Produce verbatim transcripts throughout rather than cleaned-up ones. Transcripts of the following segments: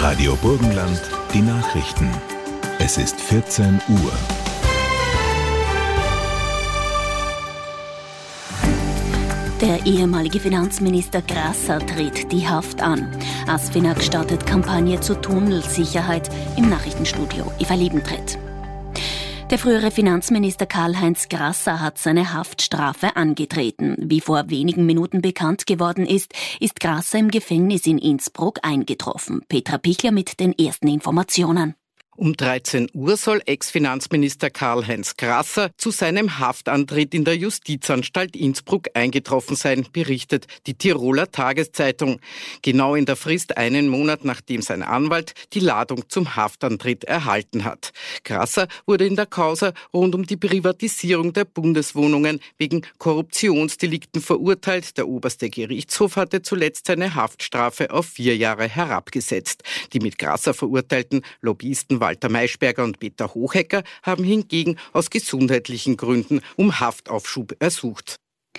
Radio Burgenland, die Nachrichten. Es ist vierzehn Uhr. Der ehemalige Finanzminister Grasser tritt die Haft an. ASFINAG startet Kampagne zur Tunnelsicherheit. Im Nachrichtenstudio Eva Liebentritt. Der frühere Finanzminister Karl-Heinz Grasser hat seine Haftstrafe angetreten. Wie vor wenigen Minuten bekannt geworden ist, ist Grasser im Gefängnis in Innsbruck eingetroffen. Petra Pichler mit den ersten Informationen. Um dreizehn Uhr soll Ex-Finanzminister Karl-Heinz Grasser zu seinem Haftantritt in der Justizanstalt Innsbruck eingetroffen sein, berichtet die Tiroler Tageszeitung. Genau in der Frist einen Monat, nachdem sein Anwalt die Ladung zum Haftantritt erhalten hat. Grasser wurde in der Causa rund um die Privatisierung der Bundeswohnungen wegen Korruptionsdelikten verurteilt. Der oberste Gerichtshof hatte zuletzt seine Haftstrafe auf vier Jahre herabgesetzt. Die mit Grasser verurteilten Lobbyisten Walter Maischberger und Peter Hochegger haben hingegen aus gesundheitlichen Gründen um Haftaufschub ersucht.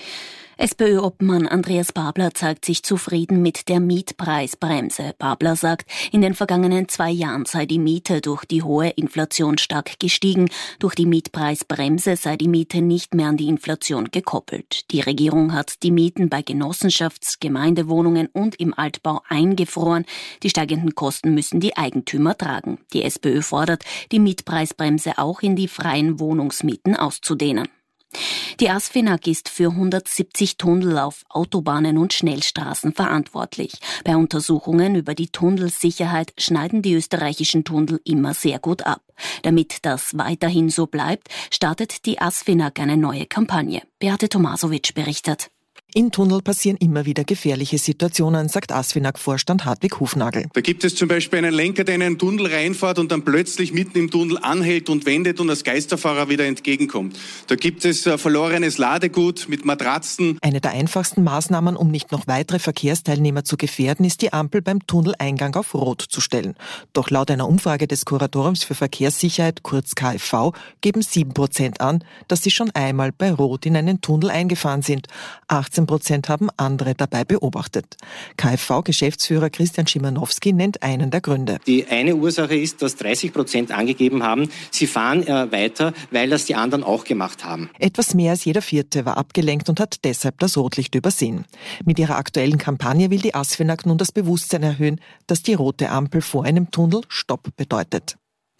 SPÖ-Obmann Andreas Babler zeigt sich zufrieden mit der Mietpreisbremse. Babler sagt, in den vergangenen zwei Jahren sei die Miete durch die hohe Inflation stark gestiegen. Durch die Mietpreisbremse sei die Miete nicht mehr an die Inflation gekoppelt. Die Regierung hat die Mieten bei Genossenschafts-, Gemeindewohnungen und im Altbau eingefroren. Die steigenden Kosten müssen die Eigentümer tragen. Die SPÖ fordert, die Mietpreisbremse auch in die freien Wohnungsmieten auszudehnen. Die ASFINAG ist für hundertsiebzig Tunnel auf Autobahnen und Schnellstraßen verantwortlich. Bei Untersuchungen über die Tunnelsicherheit schneiden die österreichischen Tunnel immer sehr gut ab. Damit das weiterhin so bleibt, startet die ASFINAG eine neue Kampagne. Beate Tomasovic berichtet. In Tunnel passieren immer wieder gefährliche Situationen, sagt ASFINAG-Vorstand Hartwig Hufnagel. Da gibt es zum Beispiel einen Lenker, der in einen Tunnel reinfährt und dann plötzlich mitten im Tunnel anhält und wendet und als Geisterfahrer wieder entgegenkommt. Da gibt es äh, verlorenes Ladegut mit Matratzen. Eine der einfachsten Maßnahmen, um nicht noch weitere Verkehrsteilnehmer zu gefährden, ist die Ampel beim Tunneleingang auf Rot zu stellen. Doch laut einer Umfrage des Kuratoriums für Verkehrssicherheit, kurz K F V, geben sieben Prozent an, dass sie schon einmal bei Rot in einen Tunnel eingefahren sind. achtzehn Prozent haben andere dabei beobachtet. K F V-Geschäftsführer Christian Schimanowski nennt einen der Gründe. Die eine Ursache ist, dass dreißig Prozent angegeben haben, sie fahren äh, weiter, weil das die anderen auch gemacht haben. Etwas mehr als jeder Vierte war abgelenkt und hat deshalb das Rotlicht übersehen. Mit ihrer aktuellen Kampagne will die ASFINAG nun das Bewusstsein erhöhen, dass die rote Ampel vor einem Tunnel Stopp bedeutet.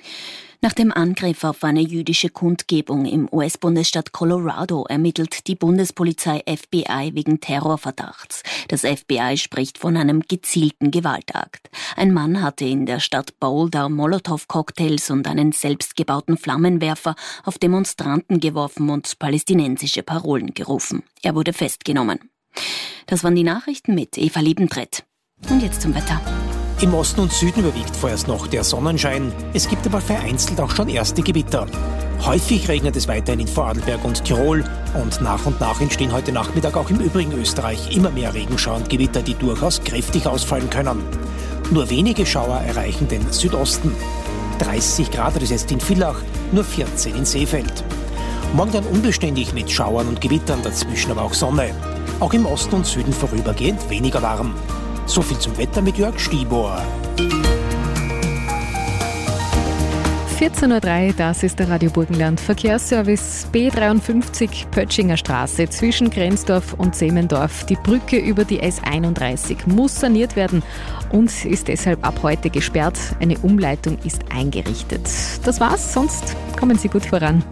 Nach dem Angriff auf eine jüdische Kundgebung im U S-Bundesstaat Colorado ermittelt die Bundespolizei F B I wegen Terrorverdachts. Das F B I spricht von einem gezielten Gewaltakt. Ein Mann hatte in der Stadt Boulder Molotow-Cocktails und einen selbstgebauten Flammenwerfer auf Demonstranten geworfen und palästinensische Parolen gerufen. Er wurde festgenommen. Das waren die Nachrichten mit Eva Liebentritt. Und jetzt zum Wetter. Im Osten und Süden überwiegt vorerst noch der Sonnenschein. Es gibt aber vereinzelt auch schon erste Gewitter. Häufig regnet es weiterhin in Vorarlberg und Tirol. Und nach und nach entstehen heute Nachmittag auch im übrigen Österreich immer mehr Regenschauer und Gewitter, die durchaus kräftig ausfallen können. Nur wenige Schauer erreichen den Südosten. dreißig Grad hat es jetzt in Villach, nur vierzehn in Seefeld. Morgen dann unbeständig mit Schauern und Gewittern, dazwischen aber auch Sonne. Auch im Osten und Süden vorübergehend weniger warm. So viel zum Wetter mit Jörg Stibor. vierzehn Uhr drei, das ist der Radio Burgenland Verkehrsservice. B dreiundfünfzig Pötschinger Straße zwischen Grenzdorf und Seemendorf. Die Brücke über die S einunddreißig muss saniert werden und ist deshalb ab heute gesperrt. Eine Umleitung ist eingerichtet. Das war's, sonst kommen Sie gut voran.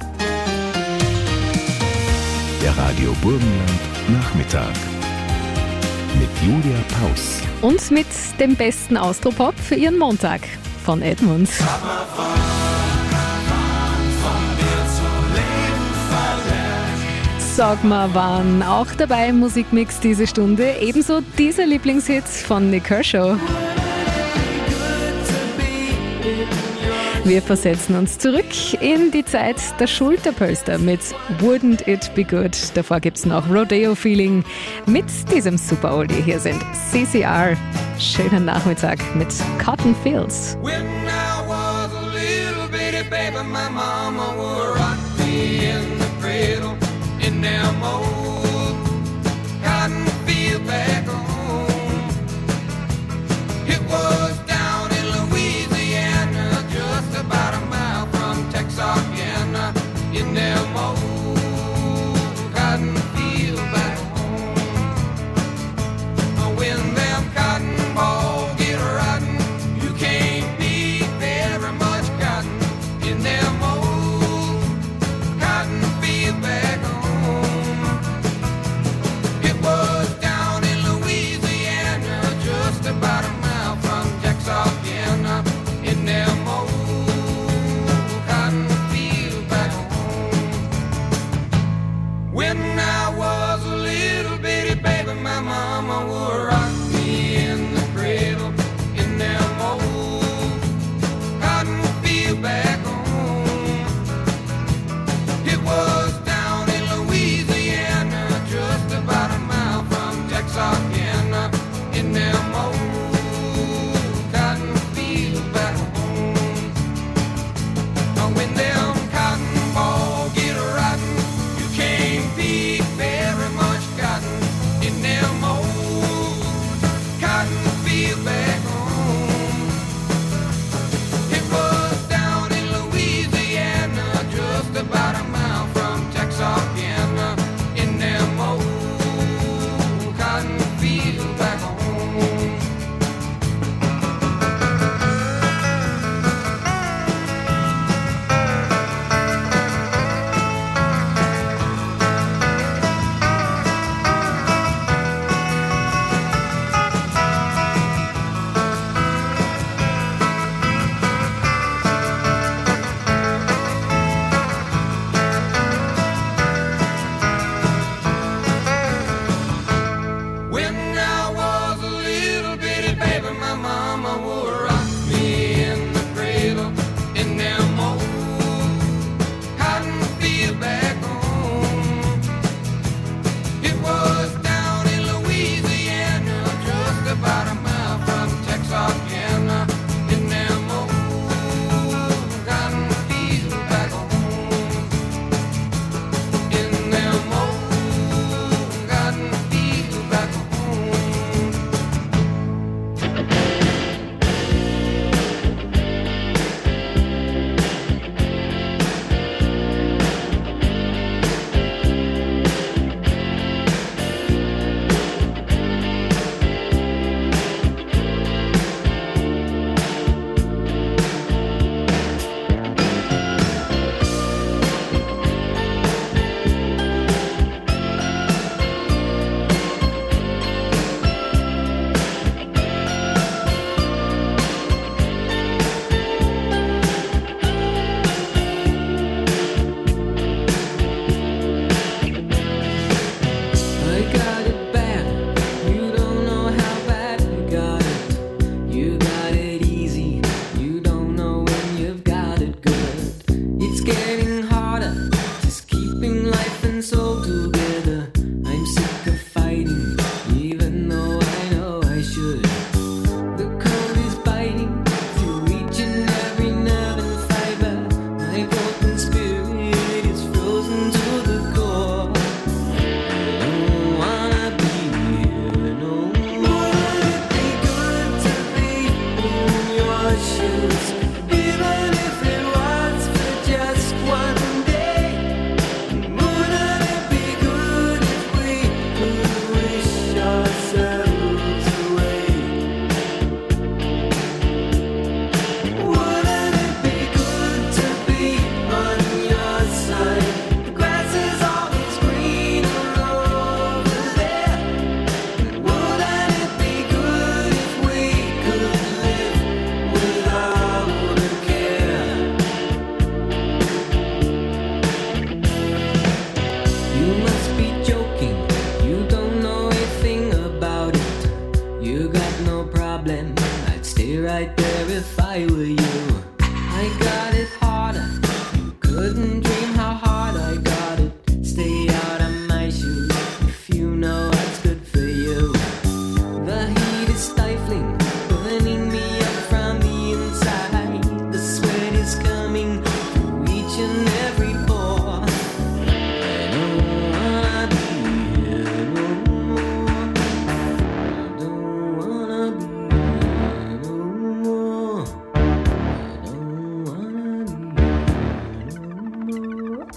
Der Radio Burgenland Nachmittag mit Julia Paus. Und mit dem besten Austropop für Ihren Montag von Edmunds. Sag mal wann. Auch dabei im Musikmix diese Stunde. Ebenso dieser Lieblingshit von Nick Kershaw. Wir versetzen uns zurück in die Zeit der Schulterpölster mit Wouldn't It Be Good. Davor gibt's noch Rodeo Feeling mit diesem Super Oldie. Hier sind C C R. Schönen Nachmittag mit Cotton Fields. When I was a little bitty baby, my mama would rock me in the cradle in them old cotton fields back home. It was down in Louisiana. your shoes, even if it was for just one day. Wouldn't it be good if we could wish ourselves away? Wouldn't it be good to be on your side? The grass is always greener over there. Wouldn't it be good if we could live without a care? You must be joking, you don't know a thing about it. You got no problem, I'd stay right there if I were you. I got it harder, you couldn't dream how hard I got it. Stay out of my shoes if you know what's good for you. The heat is stifling, burning me up from the inside. The sweat is coming through each and every pore. I don't wanna be here no more. I don't wanna be here no more. I don't wanna be here no more.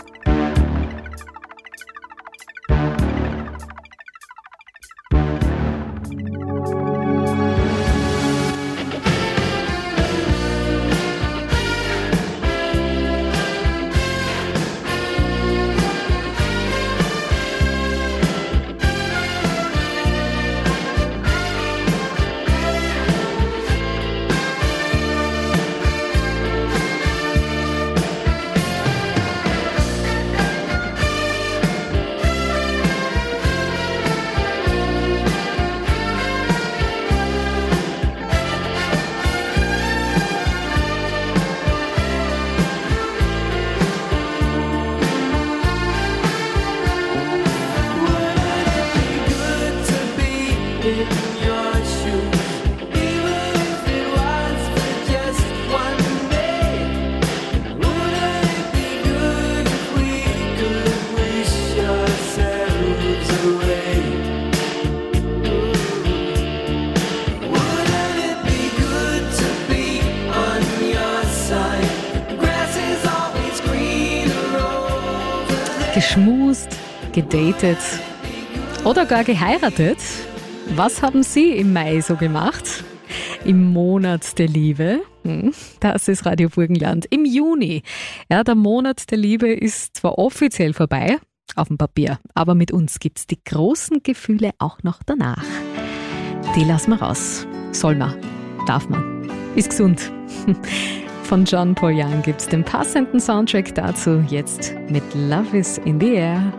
Geschmust, gedatet oder gar geheiratet? Was haben Sie im Mai so gemacht? Im Monat der Liebe? Hm, das ist Radio Burgenland. Im Juni. Ja, der Monat der Liebe ist zwar offiziell vorbei, auf dem Papier, aber mit uns gibt's die großen Gefühle auch noch danach. Die lassen wir raus. Soll man, darf man, ist gesund. Von John Paul Young gibt's den passenden Soundtrack dazu jetzt mit Love is in the Air.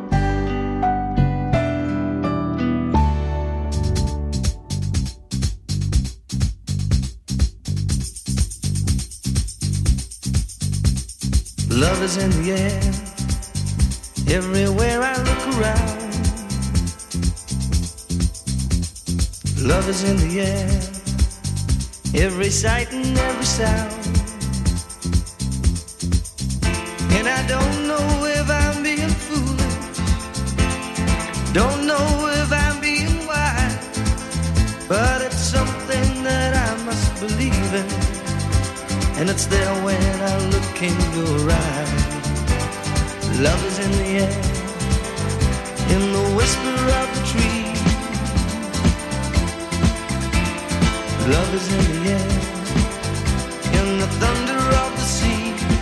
Love is in the air, everywhere I look around. Love is in the air, every sight and every sound. And I don't know if I'm being foolish, don't know if I'm being wise, but it's something that I must believe in, and it's there when I look in your eyes. Love is in the air, in the whisper of the tree. Love is in the air, in the thunder of the sea.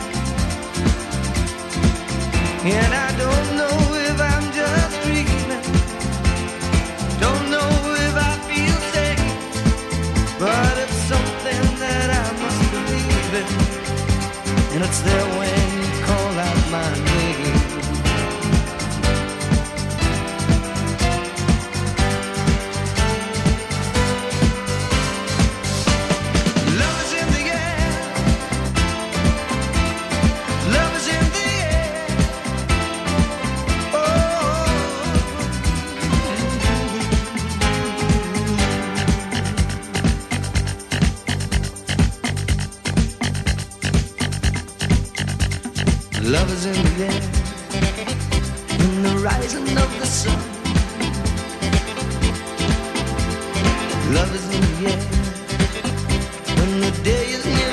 And I don't know if I'm just dreaming, don't know if I feel safe, but it's something that I must believe in, and it's there when you call out my name. Love is in the air, love is in the air. Oh, love is in the air, in the rising of the sun. Love is in the air, when the day is near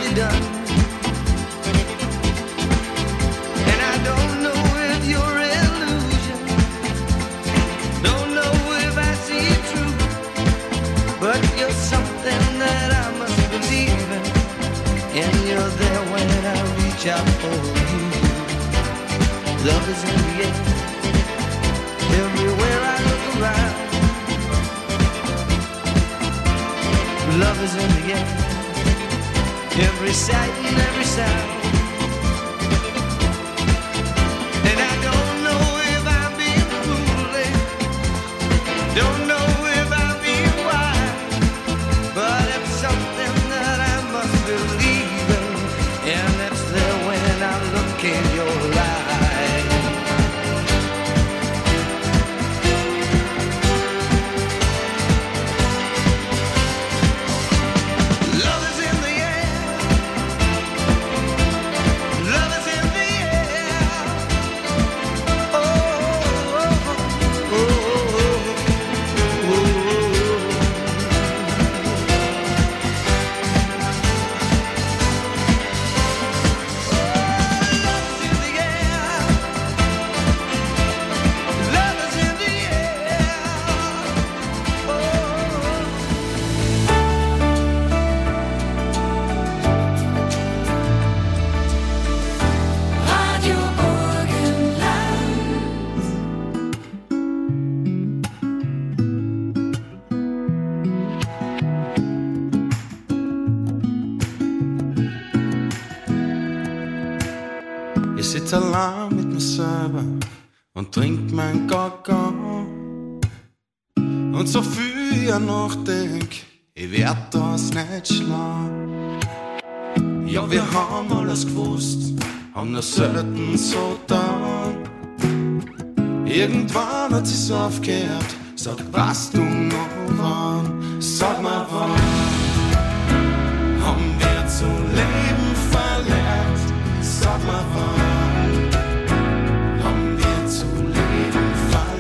and you're there when I reach out for you. Love is in the air, everywhere I look around. Love is in the air, every sight and every sound. And I don't know if I'm being foolish, don't know if I'm being wise, but it's something that I must believe in, and it's there when I look in your eyes. Love is in the air, love is in the air. Oh, oh, oh, oh, oh, oh. Ich sitz allein mit mir selber und trink mein Kakao. Und so viel ich nachdenk, ich werd das nicht schlau. Ja, wir haben alles gewusst, haben nur selten so getan. Irgendwann hat sie's aufgehört, sag, was du noch wann? Sag mal wann, haben wir zu leben verlernt? Sag mal wann, haben wir zu leben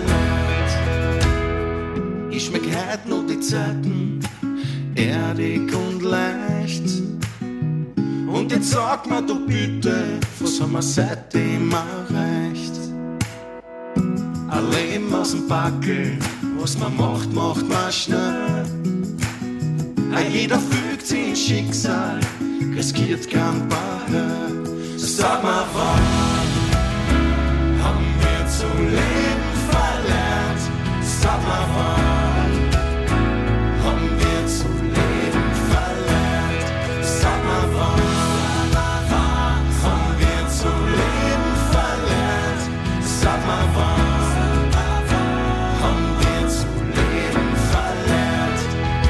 verlernt? Ich schmeck heut noch die Zeiten, erdig und leicht. Und jetzt sag mir du bitte, was haben wir seitdem erreicht? Ein Leben aus dem Backel, was man macht, macht man schnell. Jeder fügt sich ins Schicksal, riskiert kein Bachel. Sag mal wann, haben wir zu leben verlernt? Sag mal wann, haben wir zu leben verlernt? Sag mal wann, haben wir zu leben verlernt? Sag mal wann, haben wir zu leben verlernt?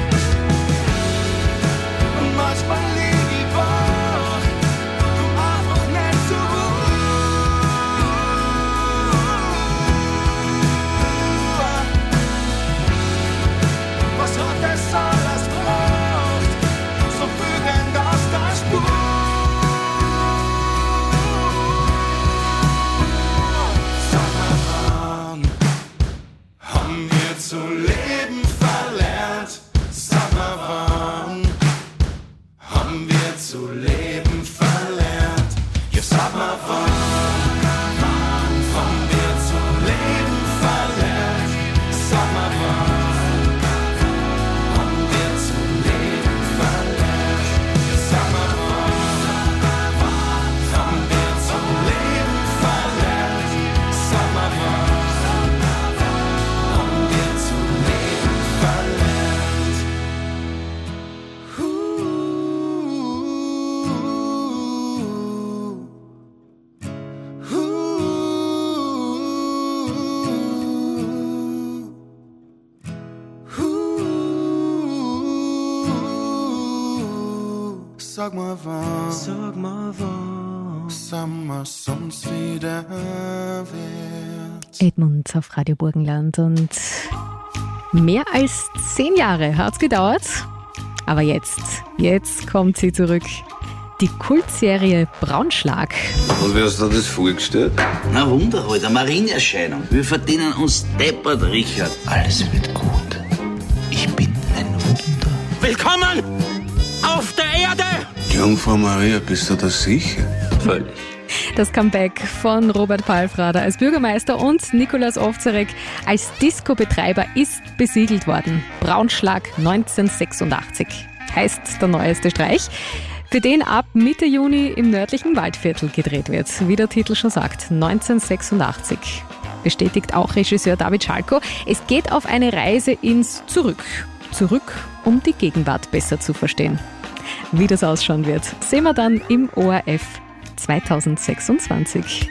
Und manchmal lieg ich wach, komm einfach nicht zur Ruhe. Was hat es alles gebraucht? So fügen das der Spur. Sag mal wann, haben wir zu leben verlernt? Sag mal wann, haben wir zu leben verlernt? Ja, sag mal wann, haben wir zu leben verlernt? Sag mal wann, haben wir zu leben verlernt? Ja, sag mal wann, haben wir zu leben verlernt? Sag mal wann, haben wir zu leben verlernt? Sag mal wann, sag mal wann, sind wir sonst wieder wert? Edmund auf Radio Burgenland und mehr als zehn Jahre hat's gedauert. Aber jetzt, jetzt kommt sie zurück. Die Kultserie Braunschlag. Und wie hast du dir das vorgestellt? Na Wunder halt, eine Marienerscheinung. Wir verdienen uns deppert, Richard. Alles wird gut. Ich bin ein Wunder. Willkommen auf der Erde! Jungfrau Maria, bist du da sicher? Völlig. Das Comeback von Robert Palfrader als Bürgermeister und Nikolaus Ovzarek als Disco-Betreiber ist besiegelt worden. Braunschlag neunzehnhundertsechsundachtzig heißt der neueste Streich. für den ab Mitte Juni im nördlichen Waldviertel gedreht wird. Wie der Titel schon sagt, neunzehnhundertsechsundachtzig. Bestätigt auch Regisseur David Schalko. Es geht auf eine Reise ins Zurück. Zurück, um die Gegenwart besser zu verstehen. Wie das ausschauen wird, sehen wir dann im O R F zweitausendsechsundzwanzig.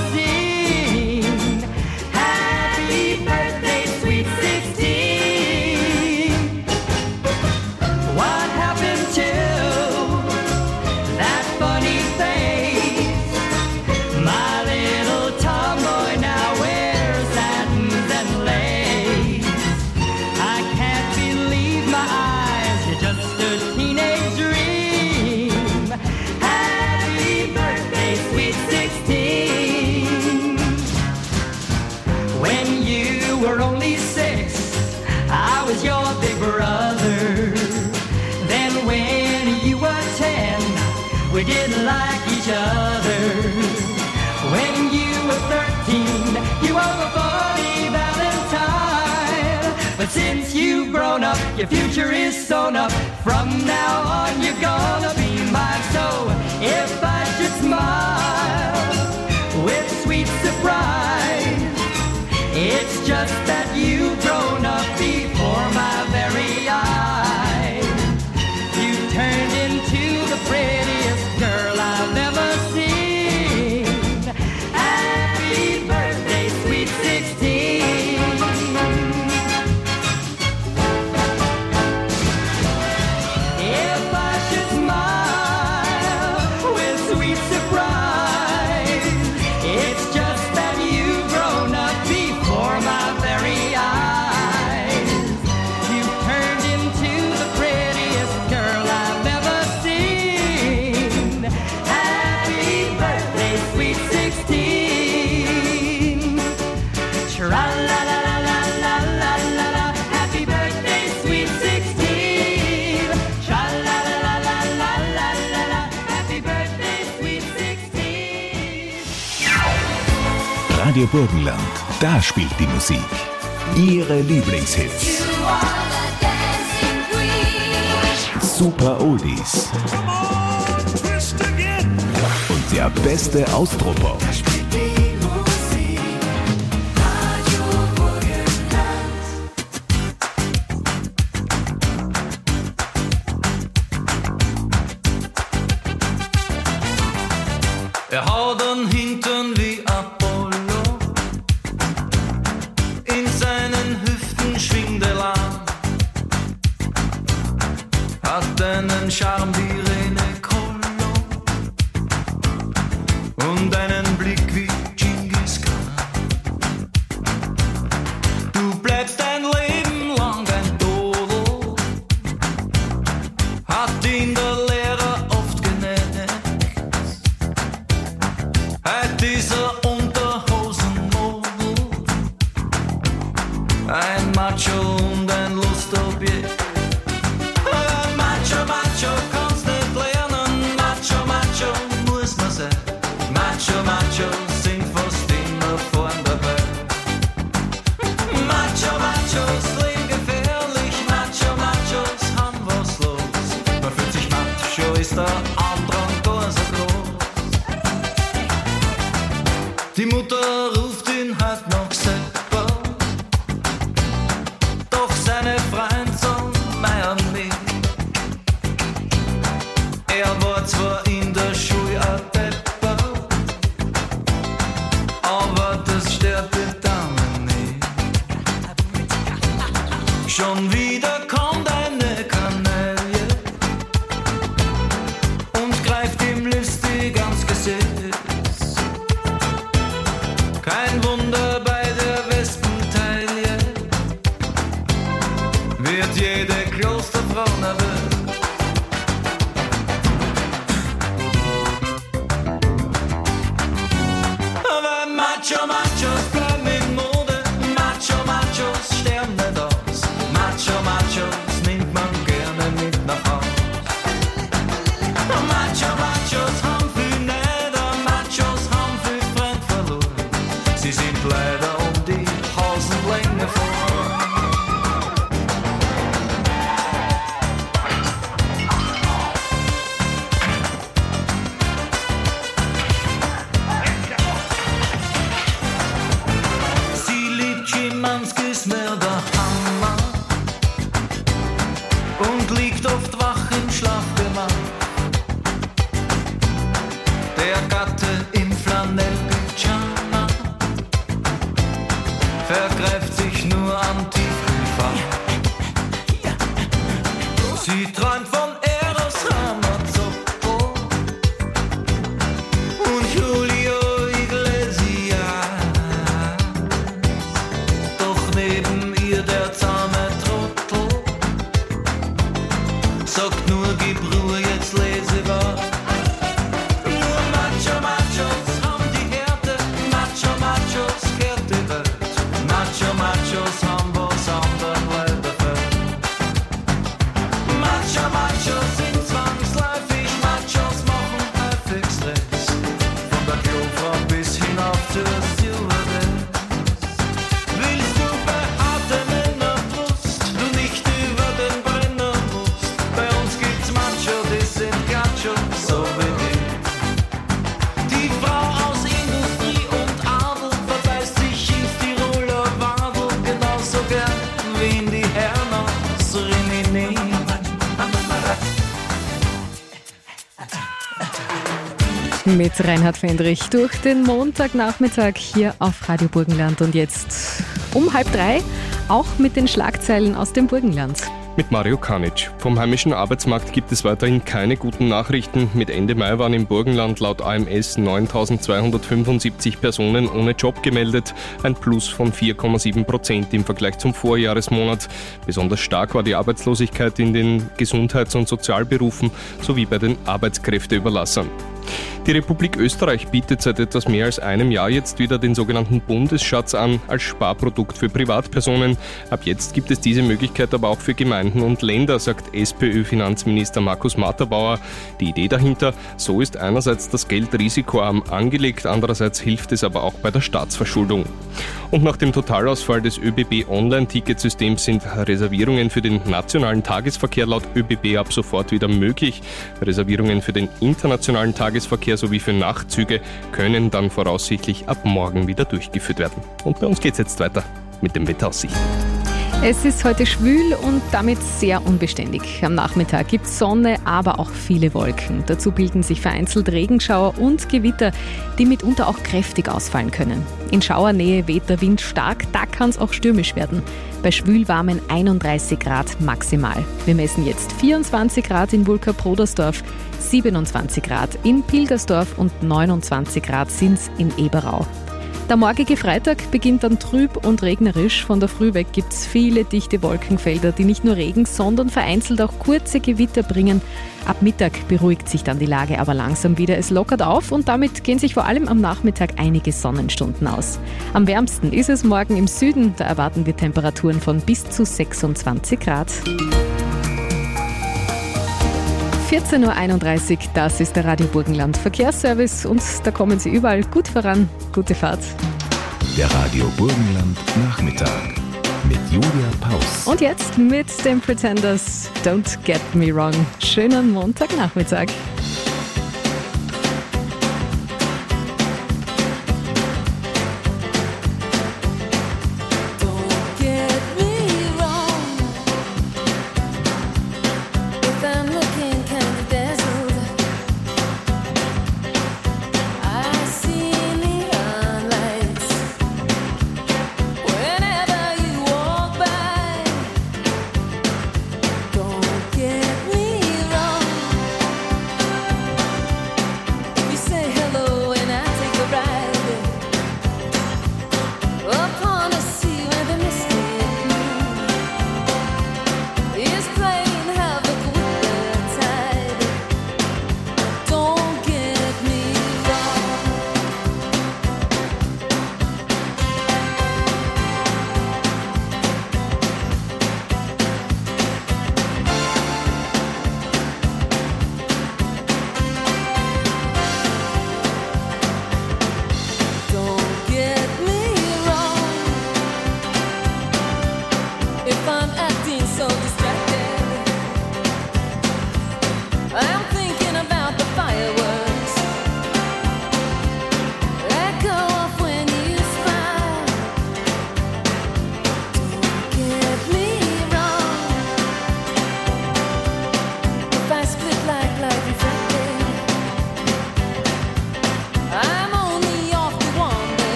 Happy birthday, sweet sixteen. we didn't like each other. When you were thirteen, you were a funny valentine. But since you've grown up, your future is sewn up. From now on, you're gonna be mine. So if I should smile with sweet surprise, it's just that you've grown up before my very eyes. You turned into the prettiest girl I've ever seen. Happy birthday, sweet sixteen. If I should smile with sweet surprise, it's just that you've grown up before my very eyes. You turned into the prettiest girl I've ever seen. Happy birthday, sweet sixteen. Tra-la-la-la-la-la-la-la-la. Happy birthday, sweet sixteen. Tra-la-la-la-la-la-la-la. Happy birthday, sweet sixteen. Radio Burgenland, da spielt die Musik. Ihre Lieblingshits. Super Oldies. Und der beste Austropop. Er hat einen Hintern wie Apollo, in seinen Hüften schwingt er lang, hat einen Charme wie René Collo und einen Blick wie Genghis Khan. Du bleibst dein Leben lang ein Dodel, hat ihn der Lehrer oft genäht.Heit dieser Unterhosenmodel, ein Macho und ein Lustobjekt. Ein Macho, Macho kannst nicht lernen, Macho, Macho muss man sein. Macho, Macho sind fast immer vorn dabei. Macho, Machos leben gefährlich, Macho, Machos haben was los. Man fühlt sich macho, ist der Andrang gar so groß. Die Mutter ruft ihn halt noch selber, doch seine Freund soll meiern mit. Er war zwar in der Schule ein Depper, aber das stört die Damen nicht. Schon wieder kommt eine Kanäle und greift ihm listig ans Gesicht. Kein Wunder bei der Wespentaille, wird jede Klosterfrau nervös. Aber Macho, Machos bleiben in Mode, Macho, Machos sterben nicht aus. Macho, Machos nimmt man gerne mit nach Haus. Macho, Machos haben viel Neider, Machos haben viel Freund verloren. Sie sind leider um die Hosenlänge vor. Sie liebt Schimanskis mehr der Hammer und liegt oft wach im Schlafgemach. Der Gatte im Flanellpyjama vergreift sich nur am Tiefkühlfach. Sie träumt von Eros Ramazzotti und Julio Iglesias. Doch neben ihr der zahme Trottel sagt nur, gib Ruhe, jetzt lese was. Nur Macho, Machos haben die Härte, Macho, Machos kehrt die Welt. Macho, Machos haben was anderen leider fällt. Macho, Machos name. Mit Reinhard Fendrich durch den Montagnachmittag hier auf Radio Burgenland. Und jetzt um halb drei, auch mit den Schlagzeilen aus dem Burgenland. Mit Mario Kanic. Vom heimischen Arbeitsmarkt gibt es weiterhin keine guten Nachrichten. Mit Ende Mai waren im Burgenland laut A M S neuntausendzweihundertfünfundsiebzig Personen ohne Job gemeldet. Ein Plus von vier Komma sieben Prozent im Vergleich zum Vorjahresmonat. Besonders stark war die Arbeitslosigkeit in den Gesundheits- und Sozialberufen sowie bei den Arbeitskräfteüberlassern. Die Republik Österreich bietet seit etwas mehr als einem Jahr jetzt wieder den sogenannten Bundesschatz an als Sparprodukt für Privatpersonen. Ab jetzt gibt es diese Möglichkeit aber auch für Gemeinden und Länder, sagt SPÖ-Finanzminister Markus Matterbauer. Die Idee dahinter, so ist einerseits das Geld risikoarm angelegt, andererseits hilft es aber auch bei der Staatsverschuldung. Und nach dem Totalausfall des ÖBB-Online-Ticketsystems sind Reservierungen für den nationalen Tagesverkehr laut ÖBB ab sofort wieder möglich. Reservierungen für den internationalen Tagesverkehr sowie für Nachtzüge können dann voraussichtlich ab morgen wieder durchgeführt werden. Und bei uns geht es jetzt weiter mit dem Wetteraussicht. Es ist heute schwül und damit sehr unbeständig. Am Nachmittag gibt es Sonne, aber auch viele Wolken. Dazu bilden sich vereinzelt Regenschauer und Gewitter, die mitunter auch kräftig ausfallen können. In Schauernähe weht der Wind stark, da kann es auch stürmisch werden. Bei schwülwarmen einunddreißig Grad maximal. Wir messen jetzt vierundzwanzig Grad in Wulker-Brodersdorf, siebenundzwanzig Grad in Pilgersdorf und neunundzwanzig Grad sind es in Eberau. Der morgige Freitag beginnt dann trüb und regnerisch. Von der Früh weg gibt es viele dichte Wolkenfelder, die nicht nur Regen, sondern vereinzelt auch kurze Gewitter bringen. Ab Mittag beruhigt sich dann die Lage aber langsam wieder. Es lockert auf und damit gehen sich vor allem am Nachmittag einige Sonnenstunden aus. Am wärmsten ist es morgen im Süden. Da erwarten wir Temperaturen von bis zu sechsundzwanzig Grad. vierzehn Uhr einunddreißig, das ist der Radio Burgenland Verkehrsservice und da kommen Sie überall gut voran. Gute Fahrt. Der Radio Burgenland Nachmittag mit Julia Paus. Und jetzt mit den Pretenders, Don't Get Me Wrong. Schönen Montagnachmittag.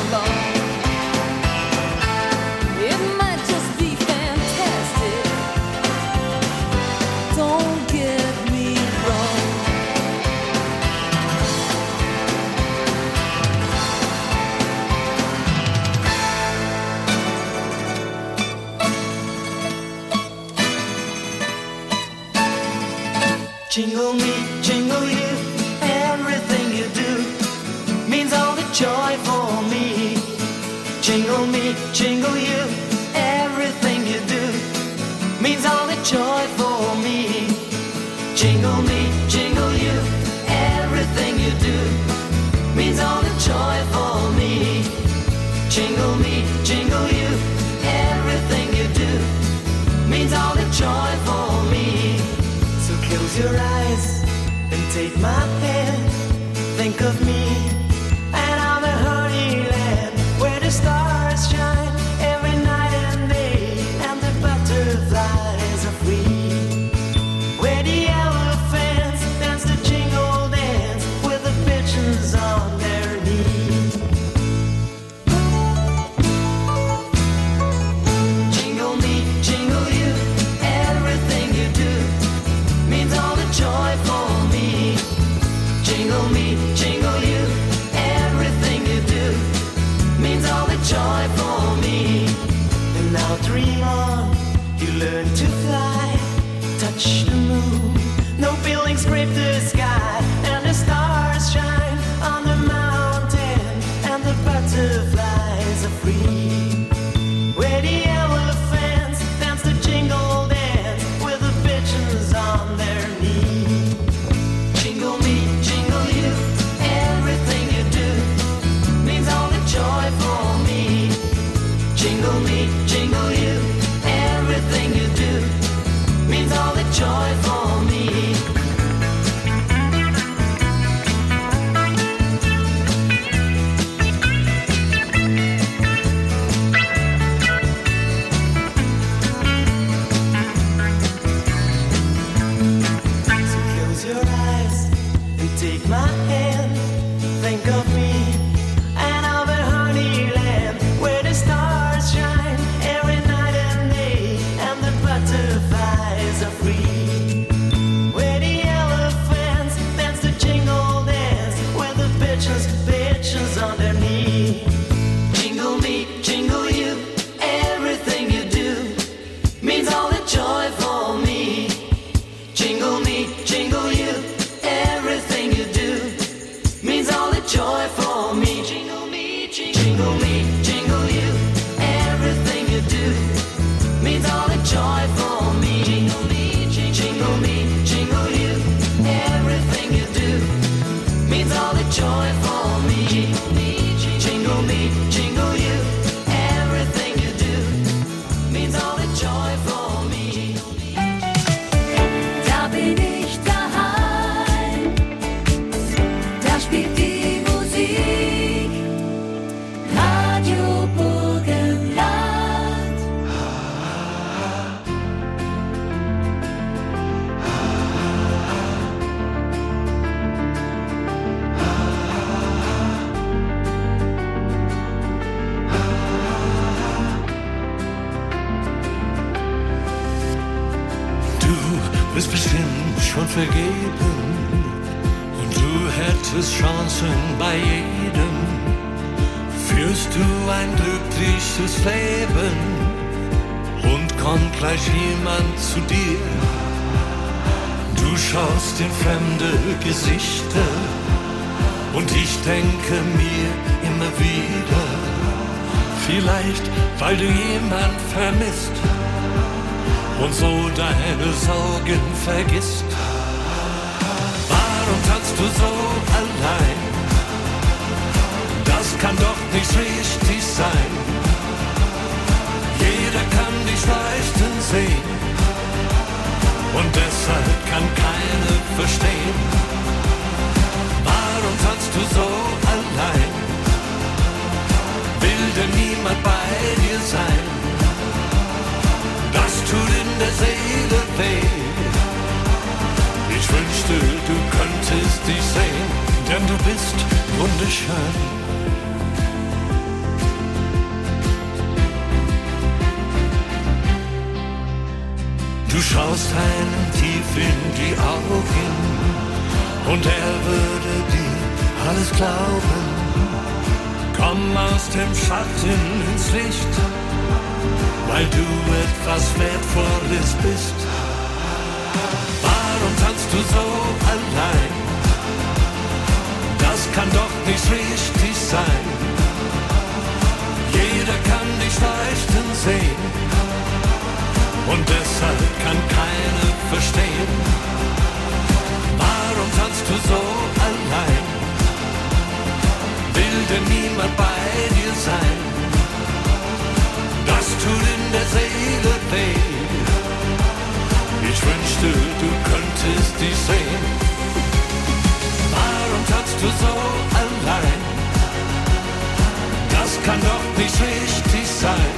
along. It might just be fantastic. Don't get me wrong. Jingle me, jingle you, everything you do means all the joy for me. Jingle me, jingle you, everything you do means all the joy for me. Jingle me, jingle you, everything you do means all the joy for me. Jingle me, jingle you, everything you do means all the joy for me. So close your eyes and take my hand. Think of me and I'm a honeyland where the stars shine every night and day, and the butterflies are free. Where the elephants dance the jingle dance with the pigeons on their knees. Jingle me, jingle you, everything you do means all the joy for me. Jingle me, jingle you, everything you do means all the joy for me. And now dream on, you learn to fly, touch the moon, no buildings scrape the sky, and the stars shine on the mountain, and the butterflies are free. Where the elephants dance the jingle dance with the pigeons on their knees. Jingle me, jingle you, everything you do means all the joy for me. Jingle me, jingle you, everything you do means all the joy for me. So close your eyes and take my hand. Think of me and of a honeyland where the stars shine every night and day, and the butterflies are free. Where the elephants dance the jingle dance with the pigeons, pigeons on their knee. Jingle me, jingle you, everything you do means all the joy for me. Jingle me, jingle you, everything you do means all the joy for me. Jingle me, jingle me, jingle you, everything you do means all the joy for me. Jingle me, jingle me, jingle you, everything you do means all the joy for me. Jingle me, jingle you, everything you do means all the joy for me. Da bin ich daheim, da spielt die Musik, Radio Burgenland. Du bist bestimmt schon vergeben und du hättest Chancen bei jedem. Führst du ein glückliches Leben und kommt gleich jemand zu dir. Du schaust in fremde Gesichter und ich denke mir immer wieder, vielleicht weil du jemand vermisst und so deine Sorgen vergisst. Warum tanzt du so allein? Das kann doch nicht richtig sein. Jeder kann dich leuchten sehen und deshalb kann keiner verstehen. Warum tanzt du so allein? Will denn niemand bei dir sein? Das tut in der Seele weh. Ich wünschte, du könntest dich sehen, denn du bist wunderschön. schaust einem tief in die Augen und er würde dir alles glauben. Komm aus dem Schatten ins Licht, weil du etwas Wertvolles bist. Warum tanzt du so allein? Das kann doch nicht richtig sein. Jeder kann dich leuchten sehen und deshalb kann keiner verstehen. Warum tanzt du so allein? Will denn niemand bei dir sein? Das tut in der Seele weh. Ich wünschte, du könntest dich sehen. Warum tanzt du so allein? Das kann doch nicht richtig sein.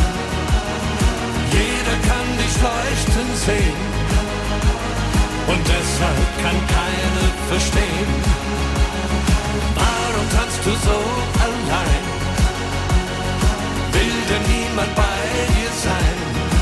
Jeder kann dich leuchten sehen und deshalb kann keiner verstehen. Warum tanzt du so allein? Will denn niemand bei dir sein?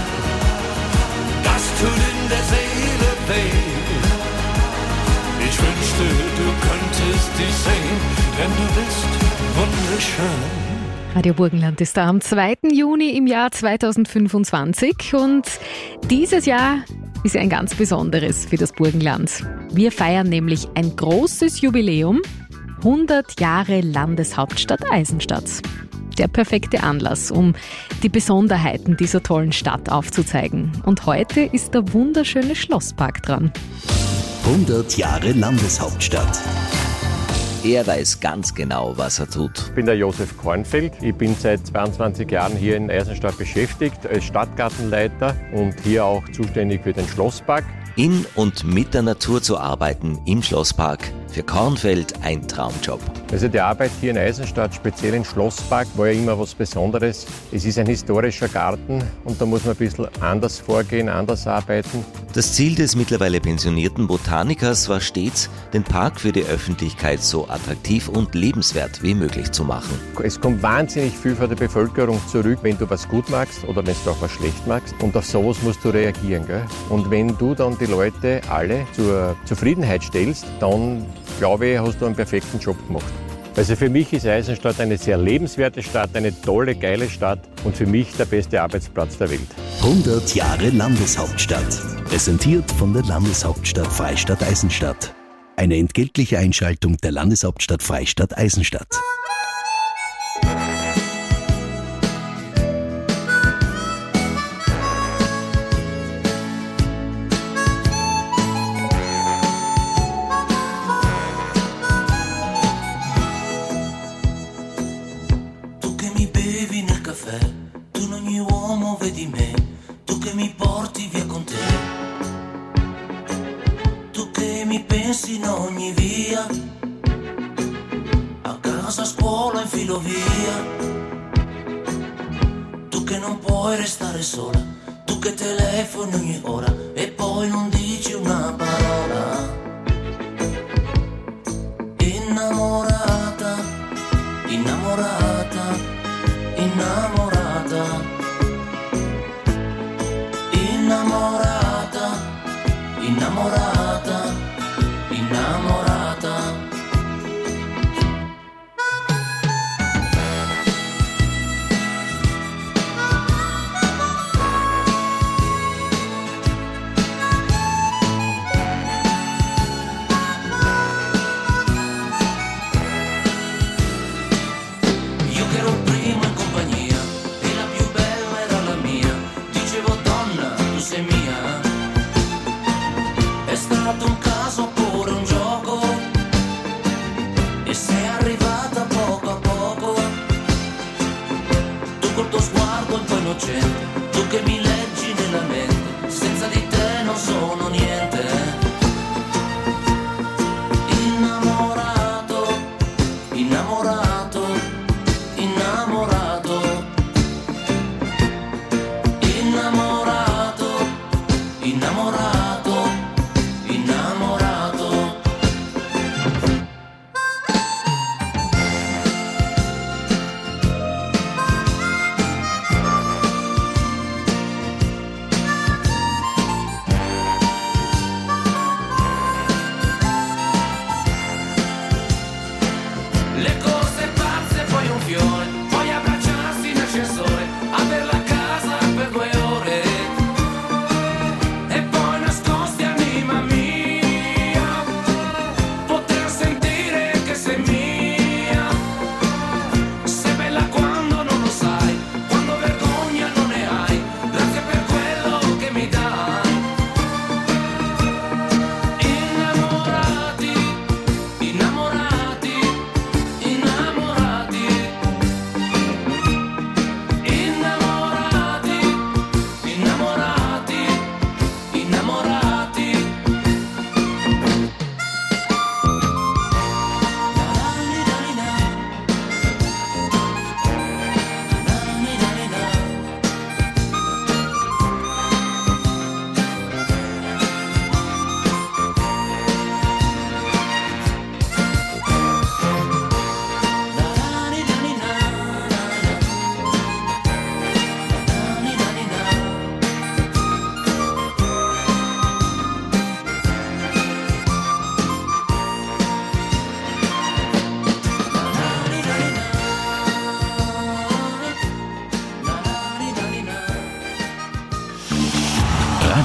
Das tut in der Seele weh. Ich wünschte, du könntest dich sehen, denn du bist wunderschön. Radio Burgenland ist da am zweiten Juni im Jahr zweitausendfünfundzwanzig und dieses Jahr ist ein ganz besonderes für das Burgenland. Wir feiern nämlich ein großes Jubiläum, hundert Jahre Landeshauptstadt Eisenstadt. Der perfekte Anlass, um die Besonderheiten dieser tollen Stadt aufzuzeigen. Und heute ist der wunderschöne Schlosspark dran. hundert Jahre Landeshauptstadt. Er weiß ganz genau, was er tut. Ich bin der Josef Kornfeld. Ich bin seit zweiundzwanzig Jahren hier in Eisenstadt beschäftigt als Stadtgartenleiter und hier auch zuständig für den Schlosspark. In und mit der Natur zu arbeiten im Schlosspark, für Kornfeld ein Traumjob. Also die Arbeit hier in Eisenstadt, speziell im Schlosspark, war ja immer was Besonderes. Es ist ein historischer Garten und da muss man ein bisschen anders vorgehen, anders arbeiten. Das Ziel des mittlerweile pensionierten Botanikers war stets, den Park für die Öffentlichkeit so attraktiv und lebenswert wie möglich zu machen. Es kommt wahnsinnig viel von der Bevölkerung zurück, wenn du was gut magst oder wenn du auch was schlecht magst. Und auf sowas musst du reagieren. Gell? Und wenn du dann die Leute alle zur Zufriedenheit stellst, dann glaube ich, hast du einen perfekten Job gemacht. Also für mich ist Eisenstadt eine sehr lebenswerte Stadt, eine tolle, geile Stadt und für mich der beste Arbeitsplatz der Welt. hundert Jahre Landeshauptstadt. Präsentiert von der Landeshauptstadt Freistadt Eisenstadt. Eine entgeltliche Einschaltung der Landeshauptstadt Freistadt Eisenstadt. Tu in ogni uomo vedi me, tu che mi porti via con te, tu che mi pensi in ogni via, a casa, a scuola, in filovia, tu che non puoi restare sola, tu che telefoni ogni ora e poi non dici una parola. Innamorata, innamorata, innamorata, innamorata, innamorata, innamorata. Io che ero il primo in compagnia e la più bella era la mia, dicevo donna tu sei mia, è stato un caso pure un gioco e sei arrivata poco a poco, tu col tuo sguardo un po' innocente, tu che mi leggi nella mente, senza di te non sono niente. Innamorato, innamorato, innamorato, innamorato, innamorato, innamorato.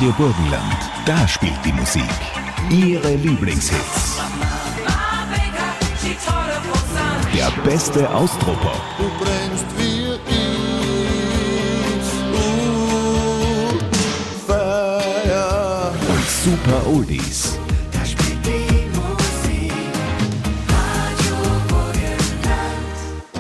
Radio Burgenland. Da spielt die Musik. Ihre Lieblingshits. Der beste Austropop. Du brennst wie ich, Feuer. Und super Oldies. Da spielt die Musik. Radio Burgenland.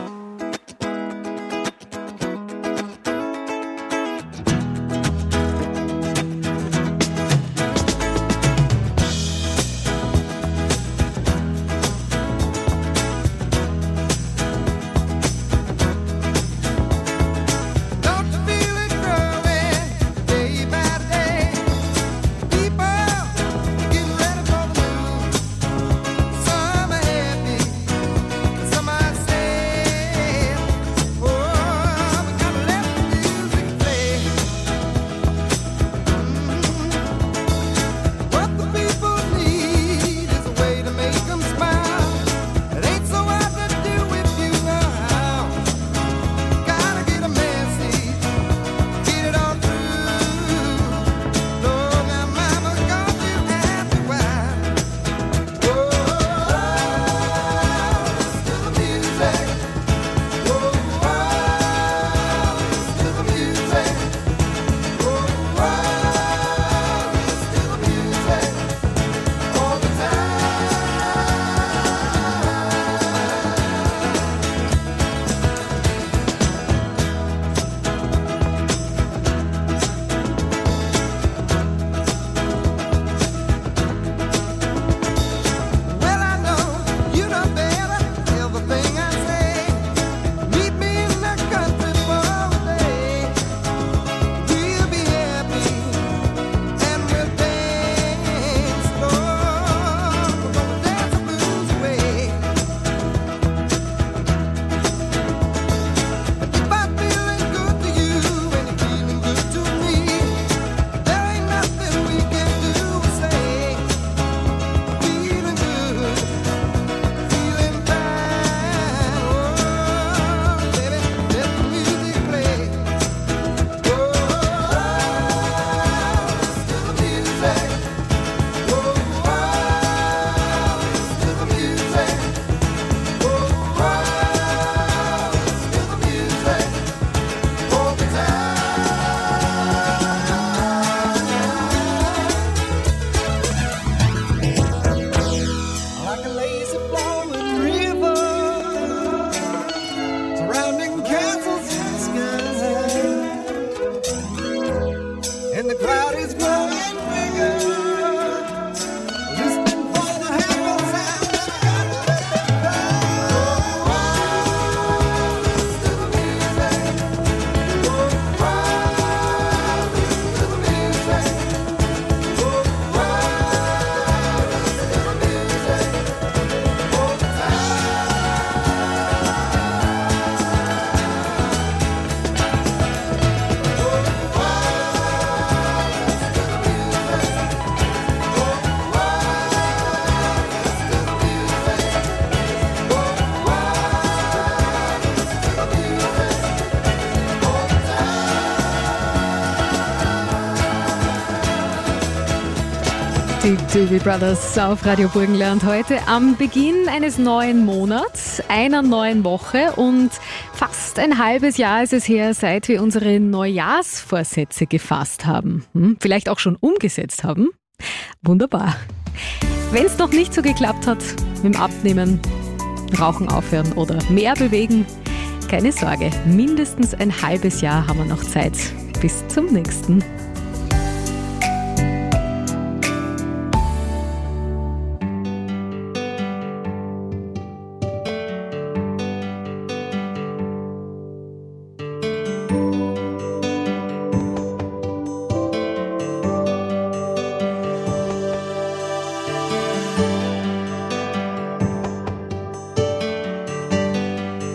Die Doobie Brothers auf Radio Burgenland heute am Beginn eines neuen Monats, einer neuen Woche und fast ein halbes Jahr ist es her, seit wir unsere Neujahrsvorsätze gefasst haben. Hm, vielleicht auch schon umgesetzt haben. Wunderbar. Wenn es noch nicht so geklappt hat mit dem Abnehmen, Rauchen aufhören oder mehr bewegen, keine Sorge, mindestens ein halbes Jahr haben wir noch Zeit. Bis zum nächsten.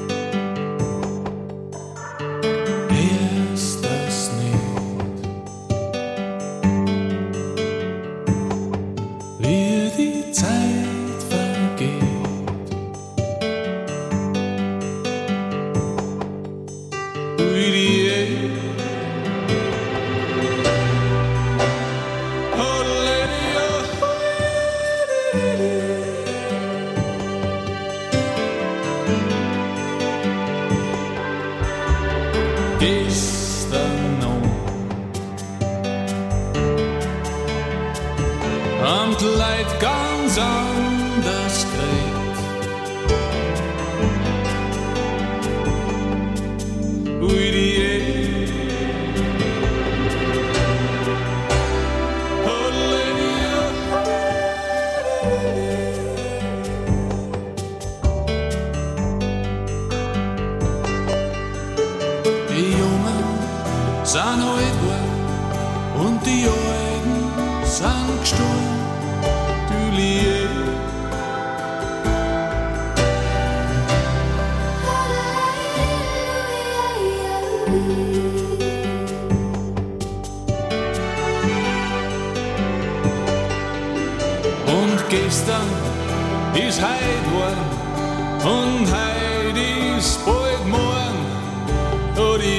Ist es nicht gestern noch. Am Kleid ganz anders gekriegt. Ui, die sind alt geworden und die Alten sind gestorben, du Liebe. Und gestern ist heut geworden und heut ist bald morgen, oh die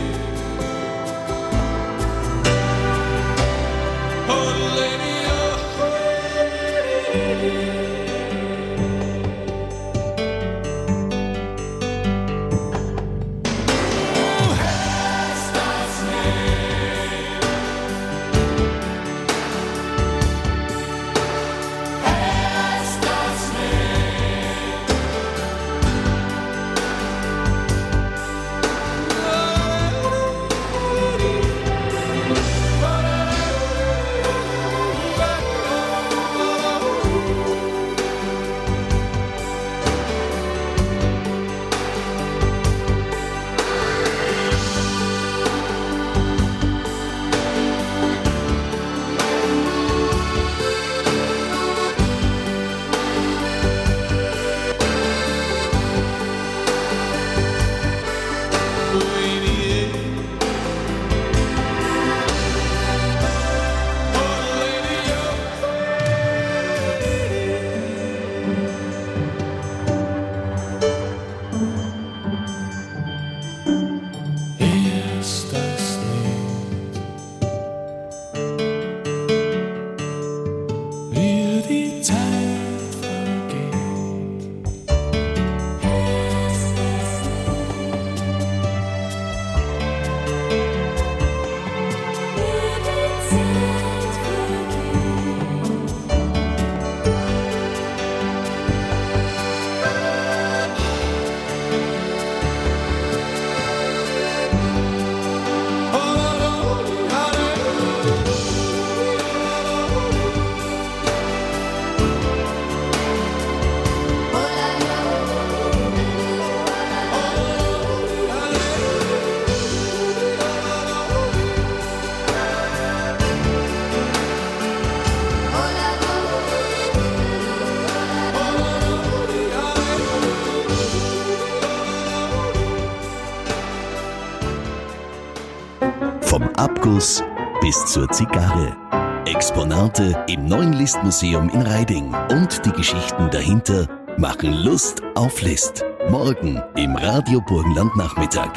Vom Abguss bis zur Zigarre. Exponate im neuen List-Museum in Reiding und die Geschichten dahinter machen Lust auf List. Morgen im Radio Burgenland Nachmittag.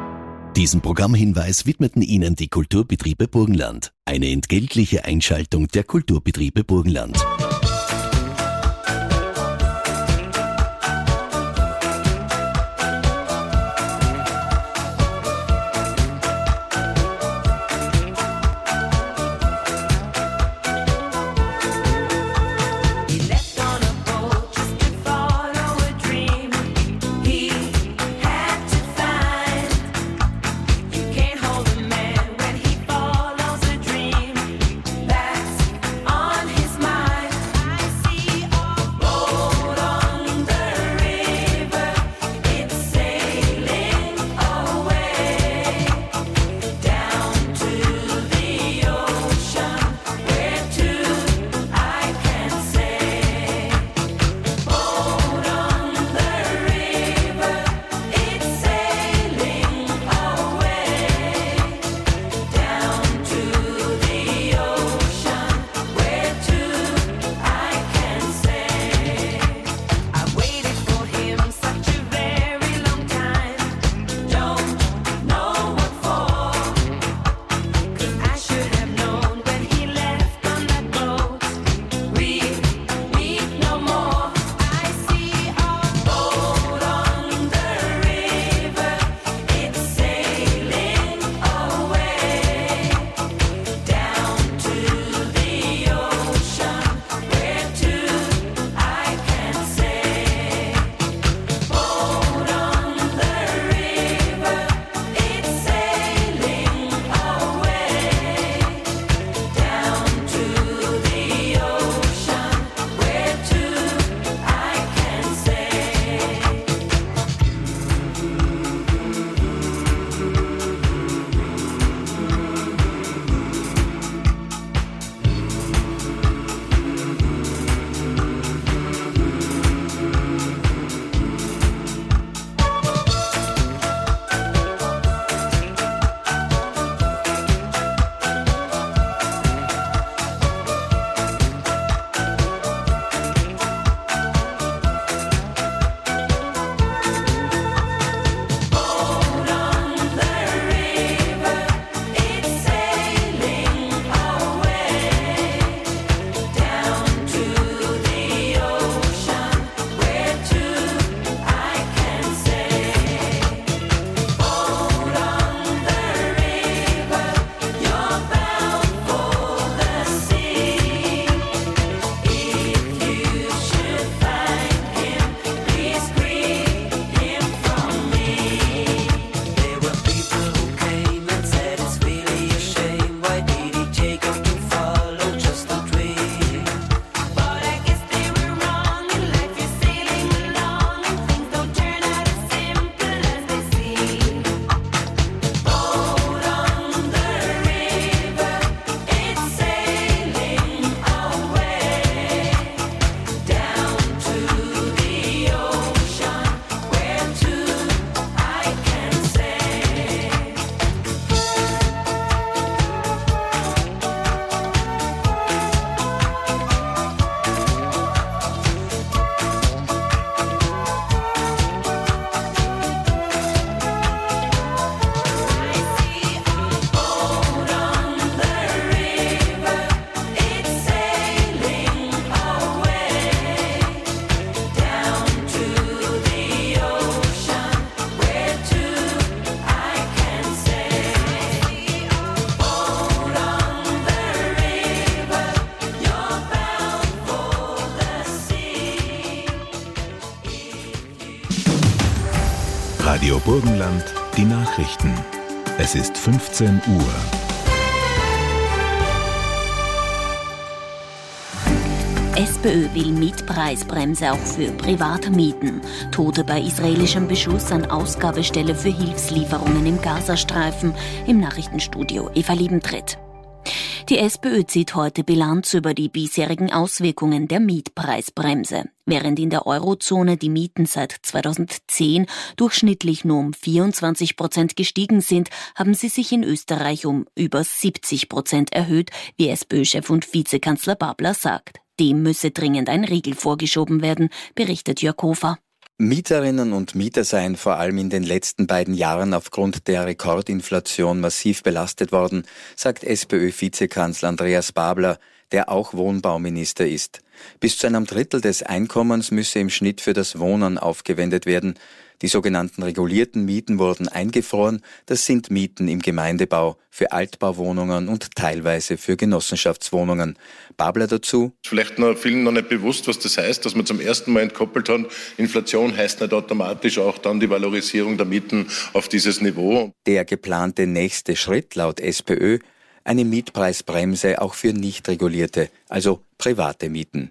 Diesen Programmhinweis widmeten Ihnen die Kulturbetriebe Burgenland. Eine entgeltliche Einschaltung der Kulturbetriebe Burgenland. On his mind Radio Burgenland, die Nachrichten. Es ist fünfzehn Uhr. SPÖ will Mietpreisbremse auch für Privatmieten. Tote bei israelischem Beschuss an Ausgabestelle für Hilfslieferungen im Gazastreifen. Im Nachrichtenstudio Eva Liebentritt. Die SPÖ zieht heute Bilanz über die bisherigen Auswirkungen der Mietpreisbremse. Während in der Eurozone die Mieten seit zweitausendzehn durchschnittlich nur um vierundzwanzig Prozent gestiegen sind, haben sie sich in Österreich um über siebzig Prozent erhöht, wie SPÖ-Chef und Vizekanzler Babler sagt. Dem müsse dringend ein Riegel vorgeschoben werden, berichtet Jörg Hofer. Mieterinnen und Mieter seien vor allem in den letzten beiden Jahren aufgrund der Rekordinflation massiv belastet worden, sagt SPÖ-Vizekanzler Andreas Babler, der auch Wohnbauminister ist. Bis zu einem Drittel des Einkommens müsse im Schnitt für das Wohnen aufgewendet werden. Die sogenannten regulierten Mieten wurden eingefroren. Das sind Mieten im Gemeindebau, für Altbauwohnungen und teilweise für Genossenschaftswohnungen. Babler dazu: Vielleicht noch vielen noch nicht bewusst, was das heißt, dass wir zum ersten Mal entkoppelt haben. Inflation heißt nicht automatisch auch dann die Valorisierung der Mieten auf dieses Niveau. Der geplante nächste Schritt laut SPÖ: eine Mietpreisbremse auch für nicht regulierte, also private Mieten.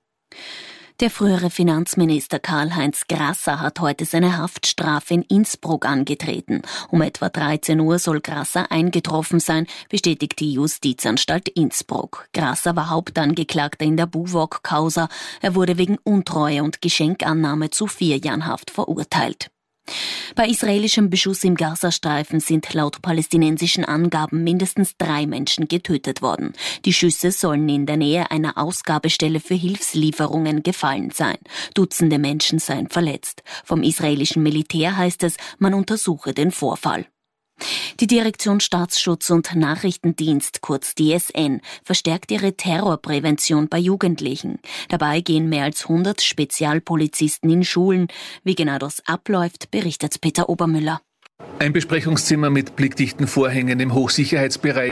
Der frühere Finanzminister Karl-Heinz Grasser hat heute seine Haftstrafe in Innsbruck angetreten. Um etwa dreizehn Uhr soll Grasser eingetroffen sein, bestätigt die Justizanstalt Innsbruck. Grasser war Hauptangeklagter in der Buwok-Causa. Er wurde wegen Untreue und Geschenkannahme zu vier Jahren Haft verurteilt. Bei israelischem Beschuss im Gazastreifen sind laut palästinensischen Angaben mindestens drei Menschen getötet worden. Die Schüsse sollen in der Nähe einer Ausgabestelle für Hilfslieferungen gefallen sein. Dutzende Menschen seien verletzt. Vom israelischen Militär heißt es, man untersuche den Vorfall. Die Direktion Staatsschutz und Nachrichtendienst, kurz D S N, verstärkt ihre Terrorprävention bei Jugendlichen. Dabei gehen mehr als hundert Spezialpolizisten in Schulen. Wie genau das abläuft, berichtet Peter Obermüller. Ein Besprechungszimmer mit blickdichten Vorhängen im Hochsicherheitsbereich.